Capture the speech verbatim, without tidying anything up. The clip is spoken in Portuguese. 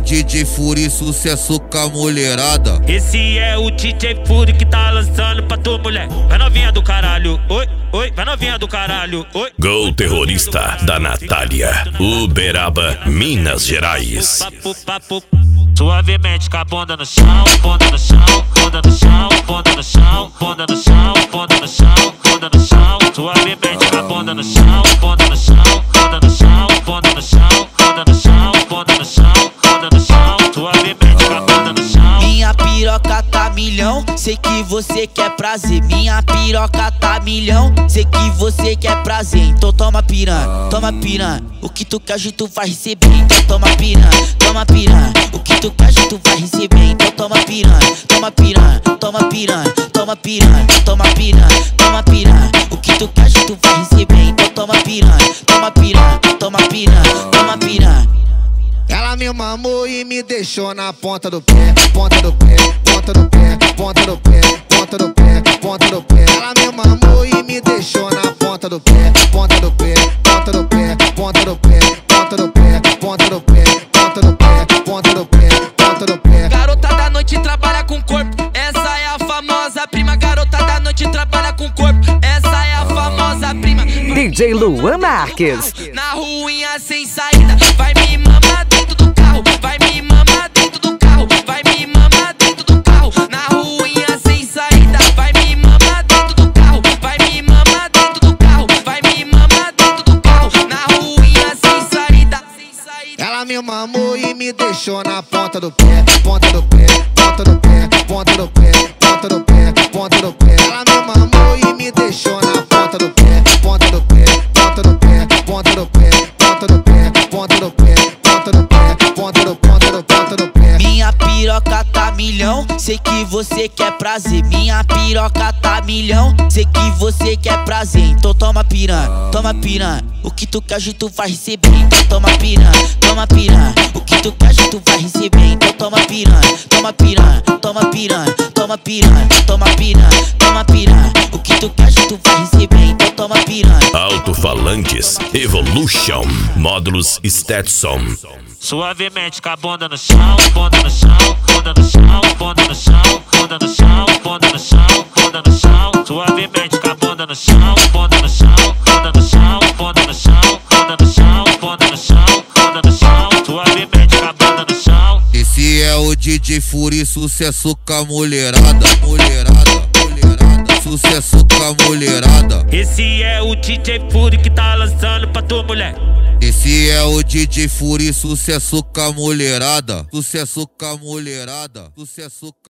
D J Fury, sucesso com a mulherada. Esse é o D J Fury que tá lançando pra tua mulher. Vai novinha do caralho, oi, oi, vai novinha do caralho, oi. Gol terrorista da Natália, Uberaba, Minas Gerais. Papo, papo, suavemente com a bunda no chão, bunda no chão, bunda no chão, bunda no chão, bunda no chão, bunda no chão, bunda no chão, suavemente com a bunda no chão, bunda no chão, bunda no chão, bunda no chão, bunda no chão, bunda no chão, bunda no chão, suavemente com a bunda no chão. Minha piroca tá milhão, sei que você quer prazer. Minha piroca tá milhão, sei que você quer prazer. Então toma piranha, toma piranha. O que tu quer hoje tu vai receber. Então toma piranha, toma piranha. O que tu quer hoje tu vai receber. Então toma piranha, toma piranha, toma piranha, toma piranha, toma piranha, toma piranha. O que tu quer hoje tu vai receber. Então toma piranha, toma piranha, toma piranha, toma piranha. Ela me mamou e me deixou na ponta do pé, ponta do pé, ponta do pé, ponta do pé, ponta do pé, ponta do pé. Ela me mamou e me deixou na ponta do pé, ponta do pé, ponta do pé, ponta do pé, ponta do pé, ponta do pé, ponta do pé, ponta do pé, ponta do pé. Garota da noite trabalha com corpo, essa é a famosa prima. Garota da noite trabalha com corpo, essa é a famosa prima. D J Luan Marques. Na ruinha sem saída, vai me mamar dentro do carro, vai me mamar dentro do carro, vai me mamar dentro do carro. Na ruinha sem saída, vai me mamar dentro do carro, vai me mamar dentro do carro, vai me mamar dentro do carro. Na ruinha sem saída. Ela me mamou e me deixou na ponta do pé, ponta do pé, ponta do pé, ponta do pé, ponta do pé, ponta do pé. Ela me mamou e me deixou na ponta do pé, ponta do pé, ponta do pé, ponta do pé, ponta do pé, ponta do pé, ponta do pé, ponta do ponta do ponta do pé. Minha piroca tá milhão, sei que você quer prazer. Minha piroca tá milhão, sei que você quer prazer. Então toma piranha, toma piranha. O que tu quer hoje tu vai receber. Então toma piranha, toma piranha. O que tu quer hoje tu vai receber. Então toma piranha, toma piranha, toma piranha, toma piranha, toma piranha, toma piranha. O que tu quer hoje tu vai receber. Então toma piranha. Alto-falantes Evolution, módulos Stetson. Suavemente com a bunda no chão, bunda no chão, bunda no chão, bunda no chão, bunda no chão, bunda no chão, bunda no chão. Suavemente com a bunda no chão, bunda no chão, bunda no chão, bunda no chão, bunda no chão, bunda no chão, bunda no chão. Suavemente com a bunda no chão. Esse é o D J Fury, sucesso com a mulherada, mulherada, mulherada, sucesso com a mulherada. Esse é o D J Fury que tá lançando pra tua mulher. Esse é o D J Fury, sucesso com a mulherada, sucesso com a mulherada, sucesso